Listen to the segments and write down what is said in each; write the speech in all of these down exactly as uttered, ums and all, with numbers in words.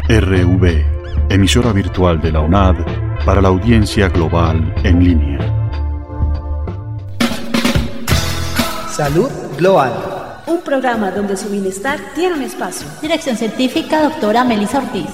R V, emisora virtual de la U N A D para la audiencia global en línea. Salud Global. Un programa donde su bienestar tiene un espacio. Dirección científica, doctora Melissa Ortiz.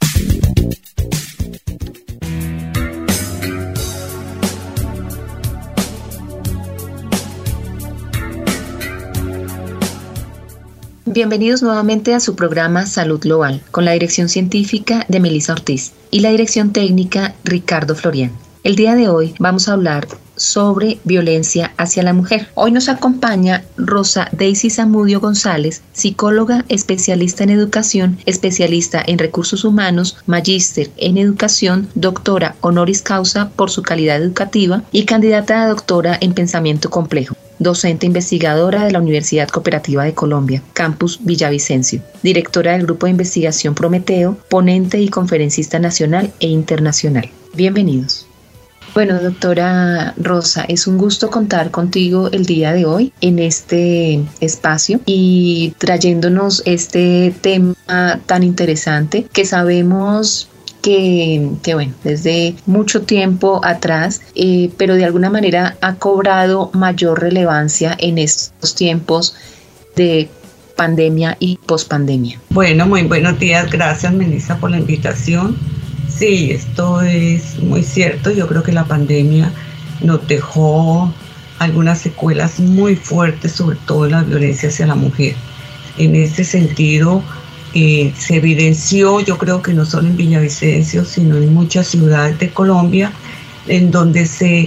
Bienvenidos nuevamente a su programa Salud Global, con la dirección científica de Melissa Ortiz y la dirección técnica Ricardo Florian. El día de hoy vamos a hablar sobre violencia hacia la mujer. Hoy nos acompaña Rosa Daisy Zamudio González, psicóloga, especialista en educación, especialista en recursos humanos, magíster en educación, doctora honoris causa por su calidad educativa y candidata a doctora en pensamiento complejo. Docente investigadora de la Universidad Cooperativa de Colombia, Campus Villavicencio, directora del Grupo de Investigación Prometeo, ponente y conferencista nacional e internacional. Bienvenidos. Bueno, doctora Rosa, es un gusto contar contigo el día de hoy en este espacio y trayéndonos este tema tan interesante que sabemos que, que bueno, desde mucho tiempo atrás, eh, pero de alguna manera ha cobrado mayor relevancia en estos tiempos de pandemia y pospandemia. Bueno, muy buenos días. Gracias, Melissa, por la invitación. Sí, esto es muy cierto. Yo creo que la pandemia nos dejó algunas secuelas muy fuertes, sobre todo en la violencia hacia la mujer. En este sentido, eh, se evidenció, yo creo que no solo en Villavicencio, sino en muchas ciudades de Colombia, en donde se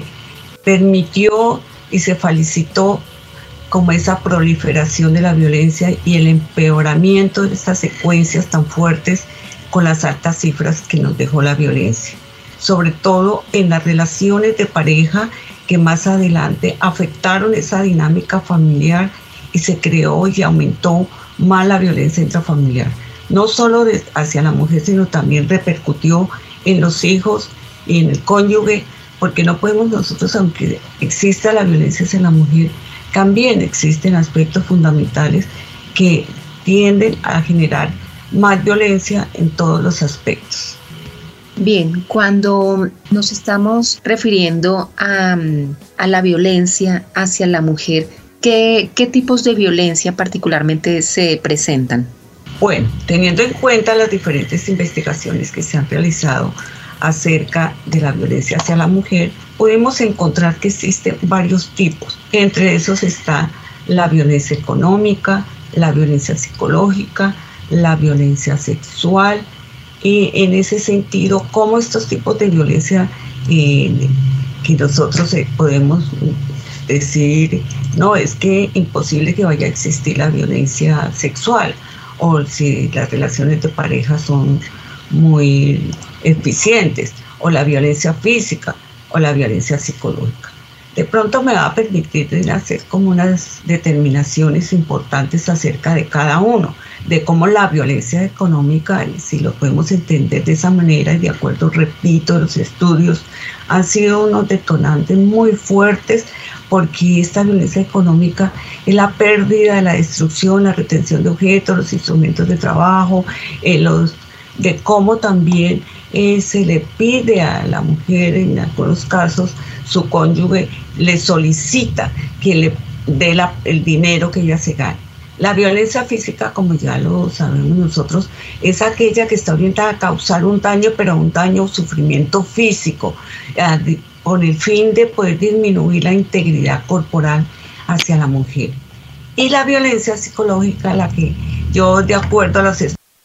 permitió y se felicitó como esa proliferación de la violencia y el empeoramiento de estas secuencias tan fuertes con las altas cifras que nos dejó la violencia, sobre todo en las relaciones de pareja que más adelante afectaron esa dinámica familiar y se creó y aumentó más la violencia intrafamiliar, no solo de, hacia la mujer, sino también repercutió en los hijos y en el cónyuge, porque no podemos nosotros, aunque exista la violencia hacia la mujer, también existen aspectos fundamentales que tienden a generar más violencia en todos los aspectos. Bien, cuando nos estamos refiriendo a, a la violencia hacia la mujer, ¿qué, qué tipos de violencia particularmente se presentan? Bueno, teniendo en cuenta las diferentes investigaciones que se han realizado acerca de la violencia hacia la mujer, podemos encontrar que existen varios tipos. Entre esos está la violencia económica, la violencia psicológica, la violencia sexual, y en ese sentido, cómo estos tipos de violencia eh, que nosotros eh, podemos decir, no, es que imposible que vaya a existir la violencia sexual, o si las relaciones de pareja son muy eficientes, o la violencia física, o la violencia psicológica. De pronto me va a permitir hacer como unas determinaciones importantes acerca de cada uno, de cómo la violencia económica, si lo podemos entender de esa manera, y de acuerdo, repito, los estudios han sido unos detonantes muy fuertes, porque esta violencia económica es la pérdida, la destrucción, la retención de objetos, los instrumentos de trabajo, eh, los, de cómo también eh, se le pide a la mujer, en algunos casos, su cónyuge le solicita que le dé la, el dinero que ella se gane. La violencia física, como ya lo sabemos nosotros, es aquella que está orientada a causar un daño, pero un daño o sufrimiento físico, eh, con el fin de poder disminuir la integridad corporal hacia la mujer. Y la violencia psicológica, la que yo, de acuerdo a los,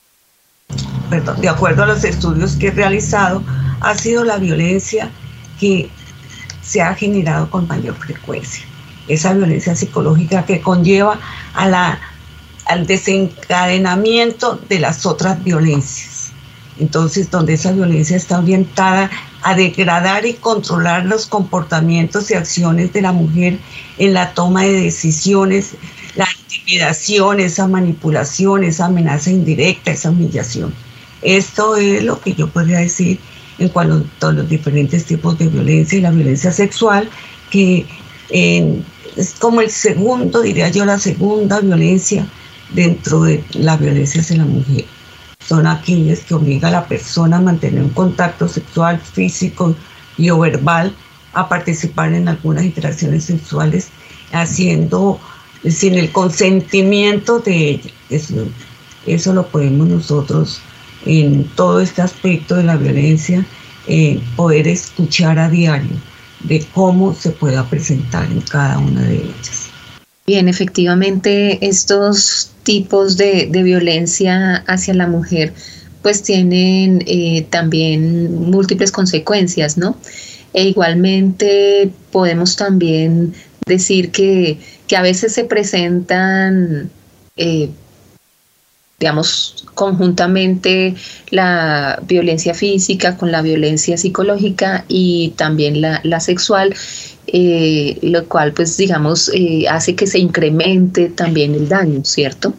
perdón, de acuerdo a los estudios que he realizado, ha sido la violencia que se ha generado con mayor frecuencia. Esa violencia psicológica que conlleva a la, al desencadenamiento de las otras violencias. Entonces, donde esa violencia está orientada a degradar y controlar los comportamientos y acciones de la mujer en la toma de decisiones, la intimidación, esa manipulación, esa amenaza indirecta, esa humillación. Esto es lo que yo podría decir en cuanto a los diferentes tipos de violencia, y la violencia sexual, que eh, es como el segundo, diría yo, la segunda violencia dentro de la violencia hacia la mujer. son aquellas que obligan a la persona a mantener un contacto sexual, físico y o verbal, a participar en algunas interacciones sexuales, haciendo sin el consentimiento de ella. Eso, eso lo podemos nosotros en todo este aspecto de la violencia, eh, poder escuchar a diario de cómo se pueda presentar en cada una de ellas. Bien, efectivamente estos tipos de, de violencia hacia la mujer pues tienen eh, también múltiples consecuencias, ¿no? E igualmente podemos también decir que, que a veces se presentan, eh, digamos, conjuntamente la violencia física con la violencia psicológica y también la, la sexual, eh, lo cual, pues, digamos, eh, hace que se incremente también el daño, ¿cierto?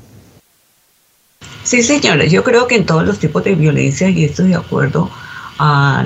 Sí, señora, yo creo que en todos los tipos de violencia, y esto de acuerdo a,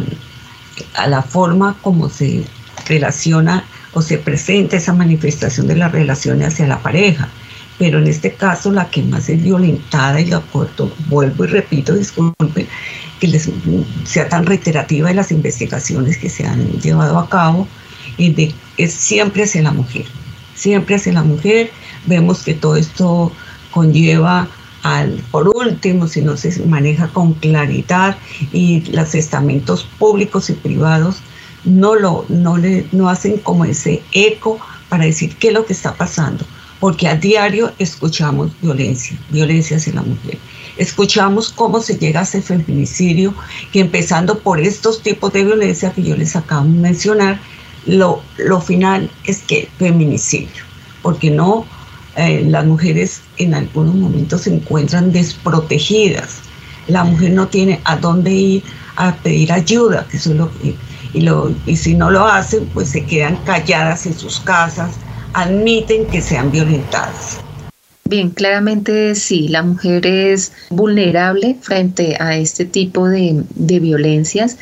a la forma como se relaciona o se presenta esa manifestación de las relaciones hacia la pareja. Pero en este caso la que más es violentada, y de acuerdo, vuelvo y repito, disculpen que les sea tan reiterativa de las investigaciones que se han llevado a cabo, y de, es siempre hacia la mujer, siempre hacia la mujer. Vemos que todo esto conlleva al, por último, si no se maneja con claridad y los estamentos públicos y privados no, lo, no, le, no hacen como ese eco para decir qué es lo que está pasando. Porque a diario escuchamos violencia, violencia hacia la mujer. Escuchamos cómo se llega a ese feminicidio, que empezando por estos tipos de violencia que yo les acabo de mencionar, lo, lo final es que feminicidio. Porque no, eh, las mujeres en algunos momentos se encuentran desprotegidas. La mujer no tiene a dónde ir a pedir ayuda, que eso es lo que, y, lo, y si no lo hacen, pues se quedan calladas en sus casas, admiten que sean violentadas. Bien, claramente sí, la mujer es vulnerable frente a este tipo de, de violencias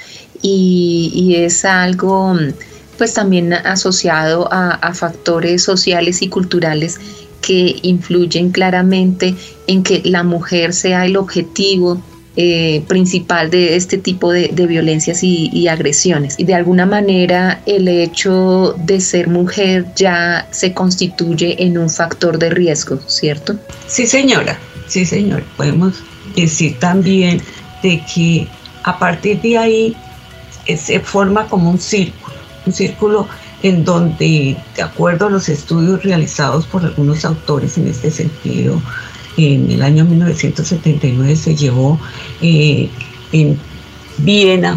y, y es algo pues también asociado a, a factores sociales y culturales que influyen claramente en que la mujer sea el objetivo Eh, principal de este tipo de, de violencias y, y agresiones. Y de alguna manera el hecho de ser mujer ya se constituye en un factor de riesgo, ¿cierto? Sí, señora, sí, señor. Podemos decir también de que a partir de ahí eh, se forma como un círculo, un círculo en donde, de acuerdo a los estudios realizados por algunos autores en este sentido, en el año mil novecientos setenta y nueve se llevó eh, en Viena,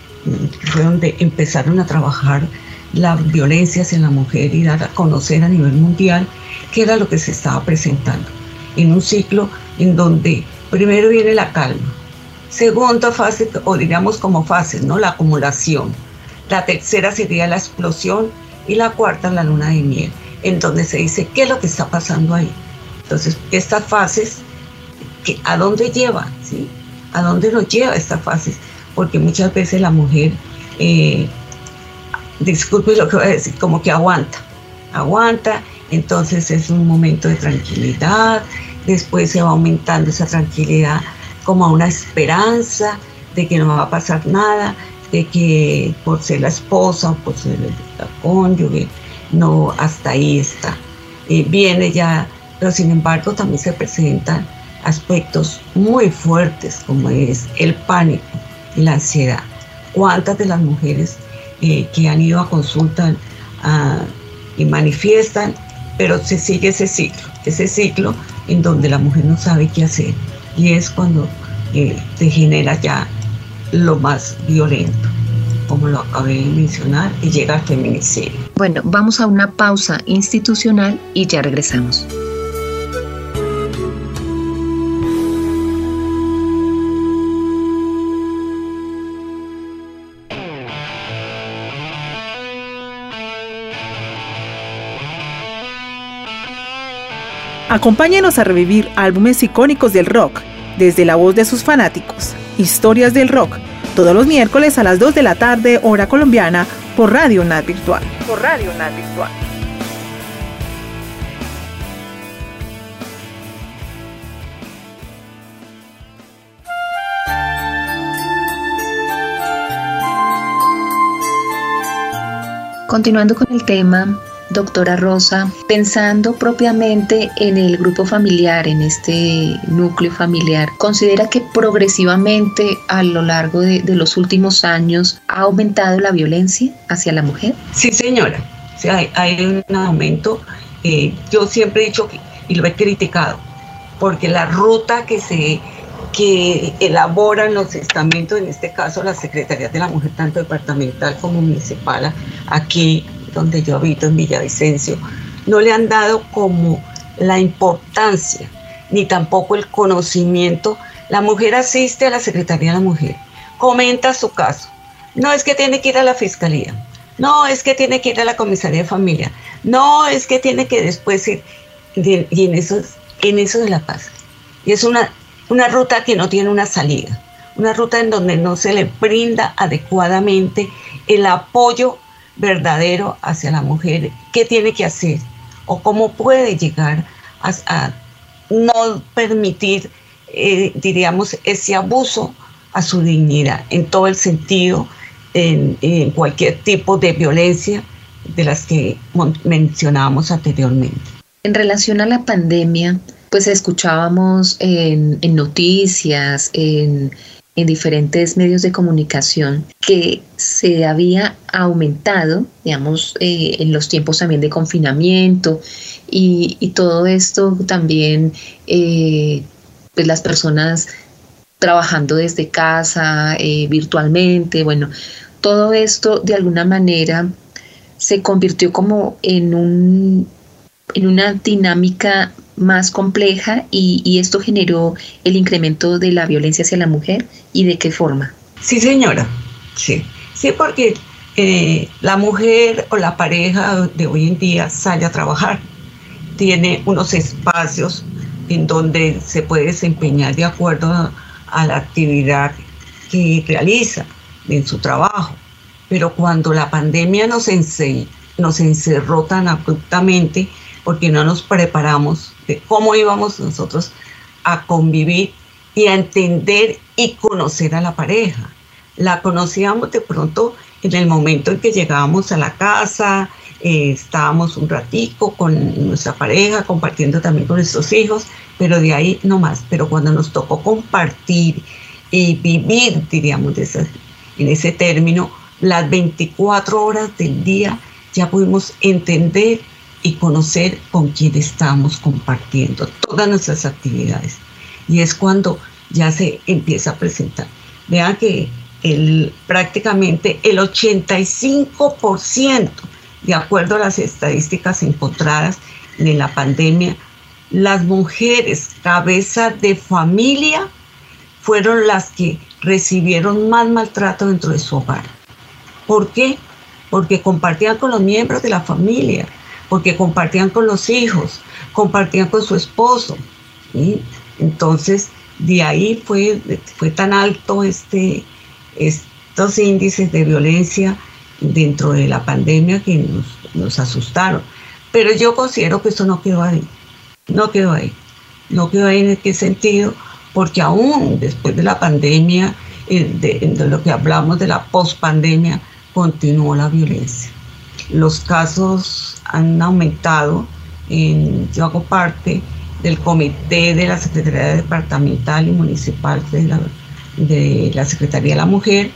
fue donde empezaron a trabajar la violencia hacia la mujer y dar a conocer a nivel mundial qué era lo que se estaba presentando. En un ciclo en donde primero viene la calma, segunda fase, o digamos como fases, ¿no? La acumulación. La tercera sería la explosión y la cuarta la luna de miel, en donde se dice qué es lo que está pasando ahí. Entonces, estas fases, ¿a dónde llevan? ¿Sí? ¿A dónde nos lleva estas fases? Porque muchas veces la mujer, eh, disculpe lo que voy a decir, como que aguanta, aguanta, entonces es un momento de tranquilidad, después se va aumentando esa tranquilidad como a una esperanza de que no va a pasar nada, de que por ser la esposa o por ser la cónyuge, no, hasta ahí está. Eh, viene ya. Pero sin embargo también se presentan aspectos muy fuertes como es el pánico y la ansiedad. ¿Cuántas de las mujeres eh, que han ido a consulta uh, y manifiestan, pero se sigue ese ciclo, ese ciclo en donde la mujer no sabe qué hacer y es cuando eh, se genera ya lo más violento, como lo acabé de mencionar, y llega al feminicidio. Bueno, vamos a una pausa institucional y ya regresamos. Acompáñenos a revivir álbumes icónicos del rock, desde la voz de sus fanáticos. Historias del rock, todos los miércoles a las dos de la tarde, hora colombiana, por Radio UNAD Virtual. Por Radio UNAD Virtual. Continuando con el tema, doctora Rosa, pensando propiamente en el grupo familiar, en este núcleo familiar, ¿considera que progresivamente a lo largo de, de los últimos años ha aumentado la violencia hacia la mujer? Sí, señora. O sea, hay, hay un aumento. Eh, yo siempre he dicho que, y lo he criticado, porque la ruta que se que elaboran los estamentos, en este caso las secretarías de la mujer, tanto departamental como municipal, aquí donde yo habito en Villavicencio, no le han dado como la importancia, ni tampoco el conocimiento. La mujer asiste a la Secretaría de la Mujer, comenta su caso. No es que tiene que ir a la fiscalía, no es que tiene que ir a la comisaría de familia, no es que tiene que después ir, y en eso, en eso de la paz. Y es una, una ruta que no tiene una salida, una ruta en donde no se le brinda adecuadamente el apoyo verdadero hacia la mujer, qué tiene que hacer o cómo puede llegar a, a no permitir, eh, diríamos, ese abuso a su dignidad, en todo el sentido, en, en cualquier tipo de violencia de las que mencionábamos anteriormente. En relación a la pandemia, pues escuchábamos en, en noticias, en en diferentes medios de comunicación, que se había aumentado, digamos, eh, en los tiempos también de confinamiento y, y todo esto también, eh, pues las personas trabajando desde casa, eh, virtualmente, bueno, todo esto de alguna manera se convirtió como en un, en una dinámica más compleja y, y esto generó el incremento de la violencia hacia la mujer. ¿Y de qué forma? Sí, señora, sí, sí, porque eh, la mujer o la pareja de hoy en día sale a trabajar, tiene unos espacios en donde se puede desempeñar de acuerdo a, a la actividad que realiza en su trabajo, pero cuando la pandemia nos, ense- nos encerró tan abruptamente, porque no nos preparamos de cómo íbamos nosotros a convivir y a entender y conocer a la pareja. La conocíamos de pronto en el momento en que llegábamos a la casa, eh, estábamos un ratico con nuestra pareja, compartiendo también con nuestros hijos, pero de ahí no más. Pero cuando nos tocó compartir y vivir, diríamos, de esa, en ese término, las veinticuatro horas del día, ya pudimos entender y conocer con quién estamos compartiendo todas nuestras actividades. Y es cuando ya se empieza a presentar. Vean que el, prácticamente el ochenta y cinco por ciento, de acuerdo a las estadísticas encontradas en la pandemia, las mujeres cabeza de familia fueron las que recibieron más maltrato dentro de su hogar. ¿Por qué? Porque compartían con los miembros de la familia, porque compartían con los hijos, compartían con su esposo, ¿sí? Entonces, de ahí fue, fue tan alto este, estos índices de violencia dentro de la pandemia que nos, nos asustaron. Pero yo considero que eso no quedó ahí, no quedó ahí, no quedó ahí en qué sentido, porque aún después de la pandemia, de, de lo que hablamos de la pospandemia, continuó la violencia. Los casos han aumentado. En, yo hago parte del comité de la Secretaría Departamental y Municipal de la, de la Secretaría de la Mujer,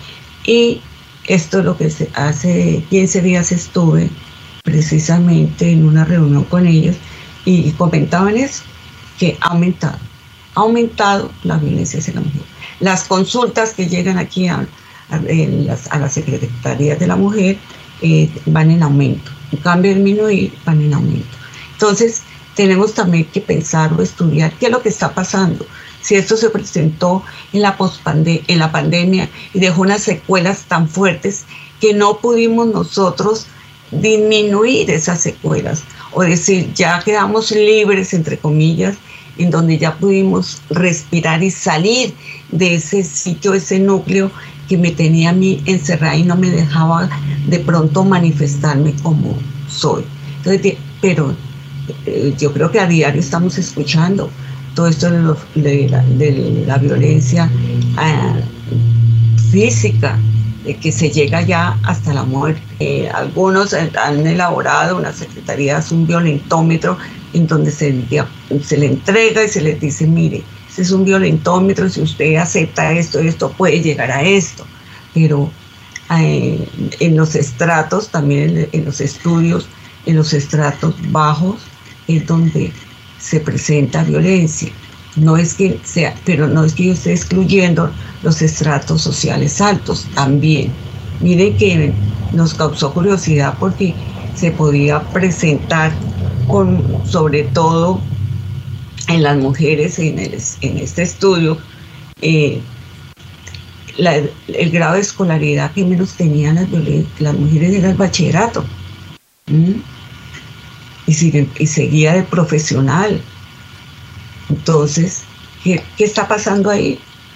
y esto es lo que se, hace quince días estuve precisamente en una reunión con ellos y comentaban eso, que ha aumentado, ha aumentado la violencia hacia la mujer. Las consultas que llegan aquí a, a, en las, a las Secretarías de la Mujer eh, van en aumento, en cambio de disminuir, van en aumento. Entonces, tenemos también que pensar o estudiar qué es lo que está pasando. Si esto se presentó en la, pospande- en la pandemia y dejó unas secuelas tan fuertes que no pudimos nosotros disminuir esas secuelas, o decir, ya quedamos libres, entre comillas, en donde ya pudimos respirar y salir de ese sitio, ese núcleo que me tenía a mí encerrada y no me dejaba de pronto manifestarme como soy. Entonces, pero eh, yo creo que a diario estamos escuchando todo esto de, lo, de, la, de la violencia eh, física, de que se llega ya hasta la muerte. Eh, algunos han elaborado, una secretaría hace un violentómetro en donde se, se le entrega y se les dice, mire, ese es un violentómetro, si usted acepta esto, esto puede llegar a esto. Pero eh, en los estratos, también en, en los estudios, en los estratos bajos es donde se presenta violencia. No es que sea, pero no es que yo esté excluyendo los estratos sociales altos, también. Miren que nos causó curiosidad porque se podía presentar con, sobre todo en las mujeres en, el, en este estudio, eh, la, el grado de escolaridad que menos tenían las, las mujeres era el bachillerato. ¿Mm? Y, sigue, y seguía de profesional. Entonces, ¿qué, qué está pasando ahí?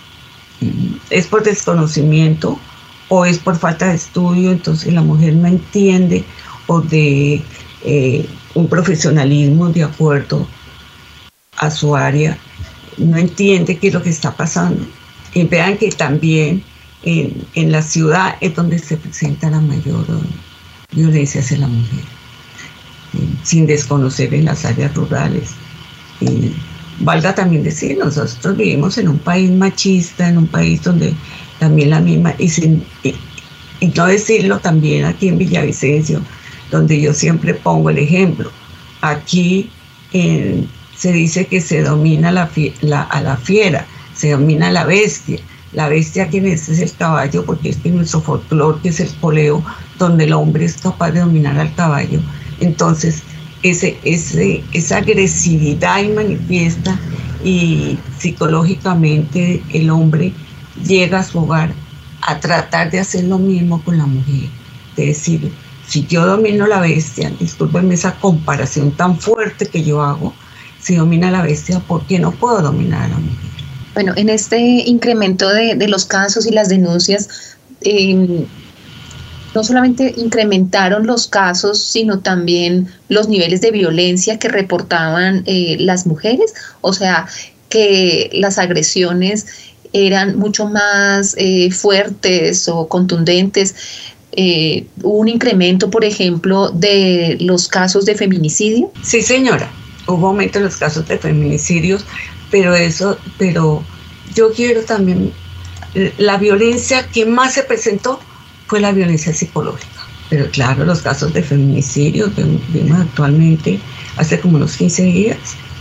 ¿Es por desconocimiento o es por falta de estudio? Entonces la mujer no entiende, o de eh, un profesionalismo de acuerdo a su área, no entiende qué es lo que está pasando. Y vean que también en, en la ciudad es donde se presenta la mayor violencia hacia la mujer, sin desconocer en las áreas rurales. Y valga también decir, nosotros vivimos en un país machista, en un país donde también la misma, y, sin, y, y no decirlo también aquí en Villavicencio, donde yo siempre pongo el ejemplo. Aquí eh, se dice que se domina la, la, a la fiera, se domina a la bestia. La bestia, quien es, es el caballo, porque es que nuestro folclore, que es el poleo, donde el hombre es capaz de dominar al caballo. Entonces, ese, ese, esa agresividad y manifiesta, y psicológicamente el hombre llega a su hogar a tratar de hacer lo mismo con la mujer. De decir, si yo domino la bestia, discúlpenme esa comparación tan fuerte que yo hago, si domina la bestia, ¿por qué no puedo dominar a la mujer? Bueno, en este incremento de, de los casos y las denuncias, eh, no solamente incrementaron los casos, sino también los niveles de violencia que reportaban eh, las mujeres, o sea, que las agresiones eran mucho más eh, fuertes o contundentes. Eh, ¿Hubo un incremento, por ejemplo, de los casos de feminicidio? Sí, señora, hubo aumento en los casos de feminicidios, pero eso, pero yo quiero también, la violencia que más se presentó fue la violencia psicológica. Pero claro, los casos de feminicidio vimos actualmente, hace como unos quince días,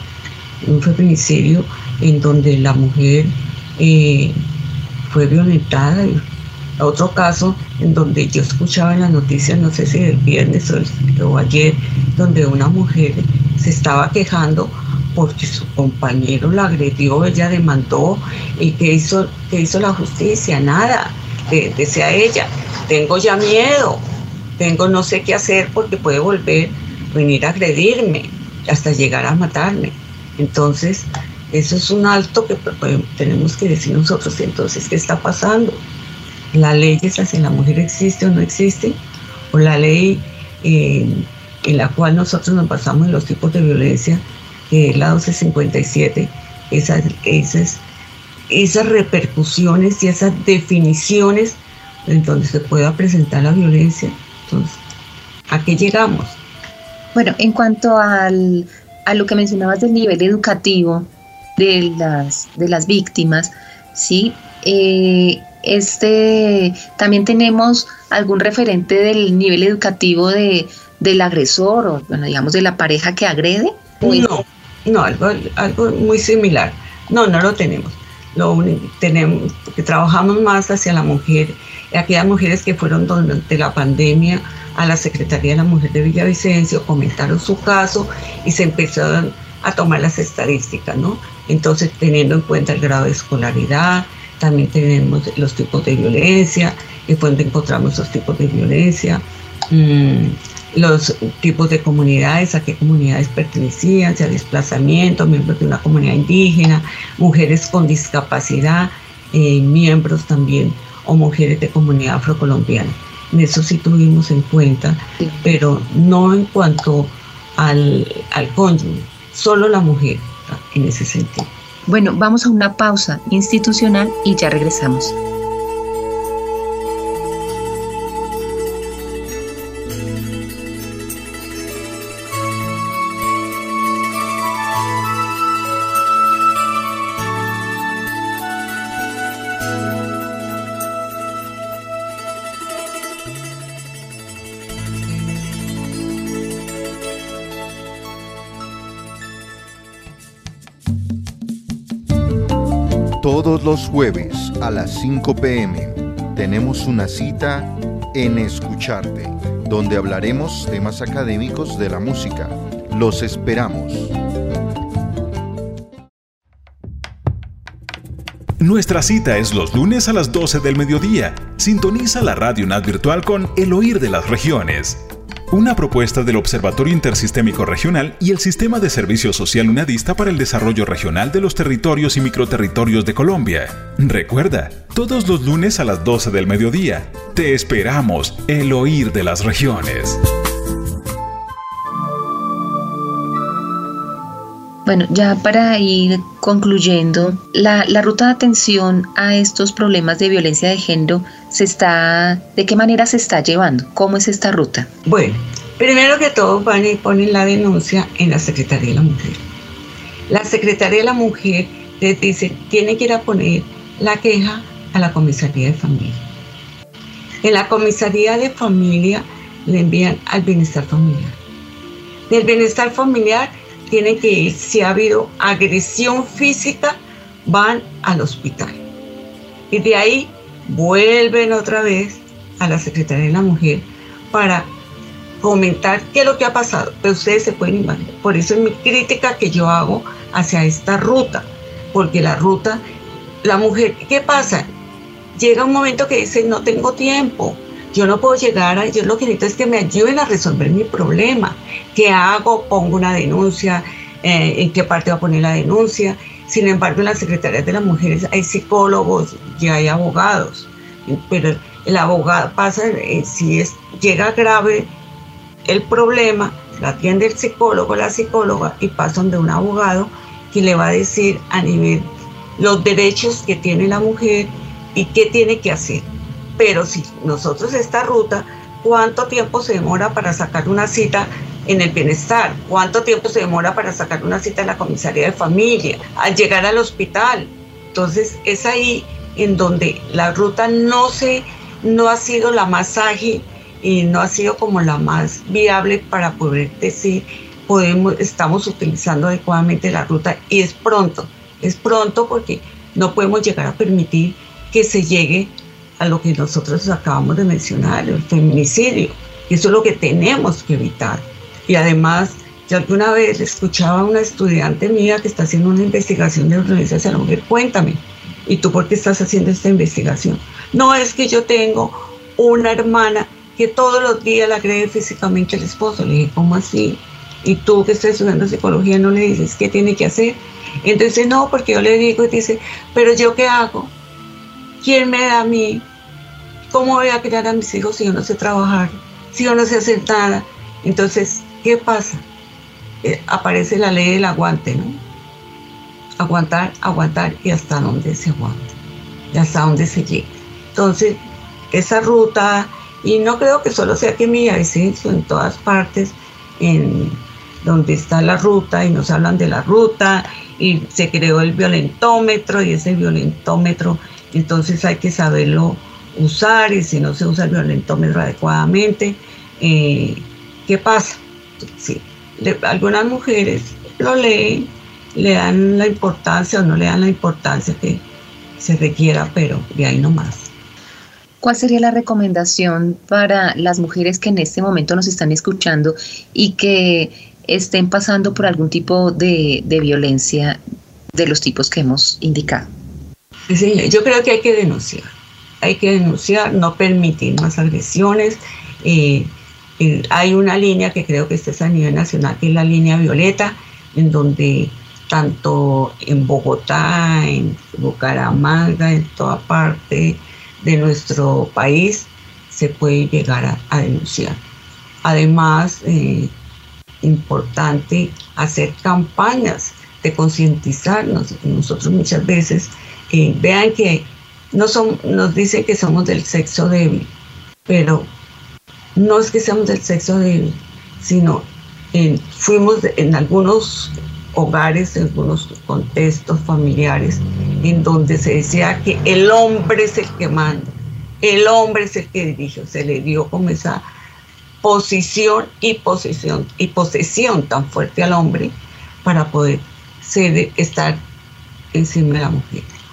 un feminicidio en donde la mujer eh, fue violentada. Y otro caso en donde yo escuchaba en las noticias, no sé si el viernes o, el, o ayer, donde una mujer se estaba quejando porque su compañero la agredió, ella demandó. ¿Y qué hizo, qué hizo la justicia? Nada. De, decía ella, tengo ya miedo, tengo no sé qué hacer porque puede volver, venir a agredirme, hasta llegar a matarme. Entonces, eso es un alto que pues, tenemos que decir nosotros. Entonces, ¿qué está pasando? ¿La ley hacia la mujer existe o no existe? ¿O la ley eh, en la cual nosotros nos basamos en los tipos de violencia, que es la doce cincuenta y siete, esas, esas, esas repercusiones y esas definiciones en donde se pueda presentar la violencia? Entonces, ¿a qué llegamos? Bueno, en cuanto al, a lo que mencionabas del nivel educativo de las, de las víctimas, ¿sí? Eh, este, también tenemos algún referente del nivel educativo de, del agresor, o bueno, digamos de la pareja que agrede. No, no, algo, algo muy similar. No, no lo tenemos. Lo único tenemos, porque trabajamos más hacia la mujer, aquellas mujeres que fueron durante la pandemia a la Secretaría de la Mujer de Villavicencio, comentaron su caso y se empezaron a tomar las estadísticas, ¿no? Entonces, teniendo en cuenta el grado de escolaridad, también tenemos los tipos de violencia, y fue donde encontramos los tipos de violencia, mmm, los tipos de comunidades, a qué comunidades pertenecían, sea desplazamiento, miembros de una comunidad indígena, mujeres con discapacidad, eh, miembros también, o mujeres de comunidad afrocolombiana. En eso sí tuvimos en cuenta, sí, pero no en cuanto al, al cónyuge, solo la mujer en ese sentido. Bueno, vamos a una pausa institucional y ya regresamos. Todos los jueves a las cinco p m tenemos una cita en Escucharte, donde hablaremos temas académicos de la música. Los esperamos. Nuestra cita es los lunes a las doce del mediodía. Sintoniza la Radio UNAD Virtual con El Oír de las Regiones, una propuesta del Observatorio Intersistémico Regional y el Sistema de Servicio Social UNADista para el Desarrollo Regional de los Territorios y Microterritorios de Colombia. Recuerda, todos los lunes a las doce del mediodía. Te esperamos, El Oír de las Regiones. Bueno, ya para ir concluyendo, la, la ruta de atención a estos problemas de violencia de género, se está, ¿de qué manera se está llevando? ¿Cómo es esta ruta? Bueno, primero que todo van y ponen la denuncia en la Secretaría de la Mujer. La Secretaría de la Mujer les dice, tienen que ir a poner la queja a la Comisaría de Familia. En la Comisaría de Familia le envían al Bienestar Familiar. Del Bienestar Familiar tienen que ir, si ha habido agresión física, van al hospital. Y de ahí vuelven otra vez a la Secretaría de la Mujer para comentar qué es lo que ha pasado. Pero ustedes se pueden imaginar. Por eso es mi crítica que yo hago hacia esta ruta. Porque la ruta, la mujer, ¿qué pasa? Llega un momento que dice, no tengo tiempo. Yo no puedo llegar a, yo lo que necesito es que me ayuden a resolver mi problema. ¿Qué hago? Pongo una denuncia. Eh, ¿En qué parte va a poner la denuncia? Sin embargo, en las secretarías de las mujeres hay psicólogos y hay abogados. Pero el abogado pasa, eh, si es, llega grave el problema, lo atiende el psicólogo, la psicóloga, y pasa donde un abogado que le va a decir a nivel los derechos que tiene la mujer y qué tiene que hacer. Pero si nosotros esta ruta, ¿cuánto tiempo se demora para sacar una cita en el bienestar? ¿Cuánto tiempo se demora para sacar una cita en la comisaría de familia? Al llegar al hospital. Entonces es ahí en donde la ruta no, se, no ha sido la más ágil y no ha sido como la más viable para poder decir, podemos, estamos utilizando adecuadamente la ruta, y es pronto, es pronto porque no podemos llegar a permitir que se llegue a lo que nosotros acabamos de mencionar, el feminicidio. Eso es lo que tenemos que evitar. Y además, yo alguna vez escuchaba a una estudiante mía que está haciendo una investigación de violencia hacia la mujer. Cuéntame, ¿y tú por qué estás haciendo esta investigación? No, es que yo tengo una hermana que todos los días la agrede físicamente al esposo. Le dije, ¿cómo así? Y tú que estás estudiando psicología no le dices qué tiene que hacer. Entonces, no, porque yo le digo y dice, pero ¿yo qué hago? ¿Quién me da a mí? ¿Cómo voy a criar a mis hijos si yo no sé trabajar? Si yo no sé hacer nada. Entonces, ¿qué pasa? Eh, aparece la ley del aguante, ¿no? Aguantar, aguantar y hasta dónde se aguanta. Y hasta dónde se llega. Entonces, esa ruta, y no creo que solo sea aquí en Villavicencio, en todas partes, en donde está la ruta y nos hablan de la ruta, y se creó el violentómetro, y ese violentómetro, entonces hay que saberlo usar, y si no se usa el violentómetro adecuadamente, eh, ¿qué pasa? Sí, le, algunas mujeres lo leen, le dan la importancia o no le dan la importancia que se requiera, pero de ahí nomás. ¿Cuál sería la recomendación para las mujeres que en este momento nos están escuchando y que estén pasando por algún tipo de, de violencia de los tipos que hemos indicado? Sí, yo creo que hay que denunciar. Hay que denunciar, no permitir más agresiones. Eh, eh, hay una línea que creo que esta es a nivel nacional, que es la línea violeta, en donde tanto en Bogotá, en Bucaramanga, en toda parte de nuestro país, se puede llegar a, a denunciar. Además, eh, importante hacer campañas de concientizarnos. Nosotros muchas veces, eh, vean que no son, nos dicen que somos del sexo débil, pero no es que seamos del sexo débil, sino eh, fuimos de, en algunos hogares, en algunos contextos familiares, en donde se decía que el hombre es el que manda, el hombre es el que dirige. Se le dio como esa posición y posesión y posesión tan fuerte al hombre para poder ser, estar encima de la mujer.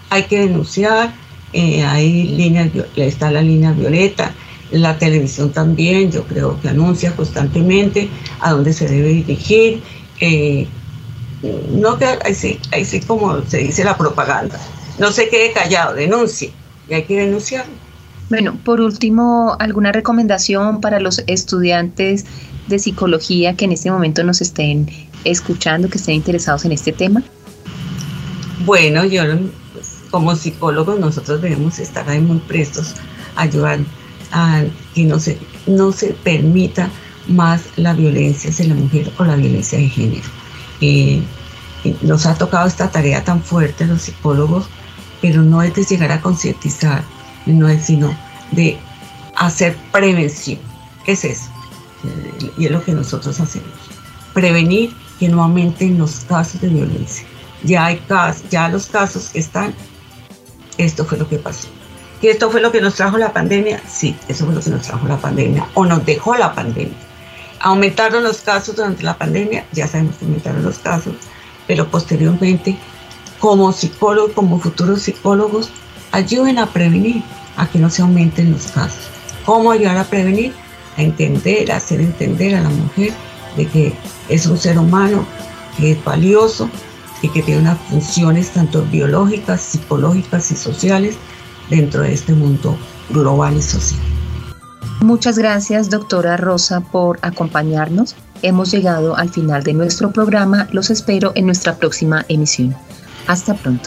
hay que denunciar, eh, hay líneas, está la línea violeta, la televisión también, yo creo que anuncia constantemente a dónde se debe dirigir, eh, no que ahí sí, ahí sí como se dice la propaganda, no se quede callado, denuncie, y hay que denunciar. Bueno, por último, ¿alguna recomendación para los estudiantes de psicología que en este momento nos estén escuchando, que estén interesados en este tema? Bueno, yo pues, como psicólogos nosotros debemos estar ahí muy prestos a ayudar a que no se, no se permita más la violencia hacia la mujer o la violencia de género. Eh, nos ha tocado esta tarea tan fuerte a los psicólogos, pero no es de llegar a concientizar, no es sino de hacer prevención. ¿Qué es eso? Y es lo que nosotros hacemos. Prevenir que no aumenten los casos de violencia. Ya hay casos, ya los casos que están, esto fue lo que pasó. ¿Que esto fue lo que nos trajo la pandemia? Sí, eso fue lo que nos trajo la pandemia, o nos dejó la pandemia. Aumentaron los casos durante la pandemia, ya sabemos que aumentaron los casos, pero posteriormente, como psicólogos, como futuros psicólogos, ayuden a prevenir, a que no se aumenten los casos. ¿Cómo ayudar a prevenir? A entender, a hacer entender a la mujer de que es un ser humano, que es valioso y que tiene unas funciones tanto biológicas, psicológicas y sociales dentro de este mundo global y social. Muchas gracias, doctora Rosa, por acompañarnos. Hemos llegado al final de nuestro programa. Los espero en nuestra próxima emisión. Hasta pronto.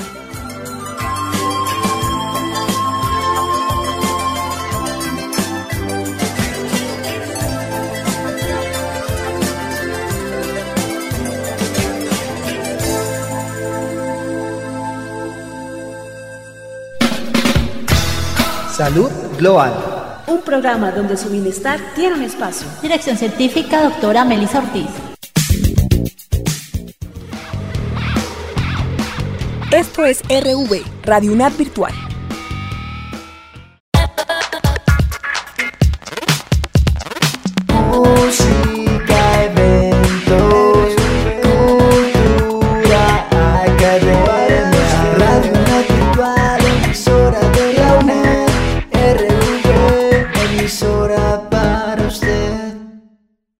Salud Global. Un programa donde su bienestar tiene un espacio. Dirección científica, doctora Melissa Ortiz. Esto es R V, Radio UNAD Virtual.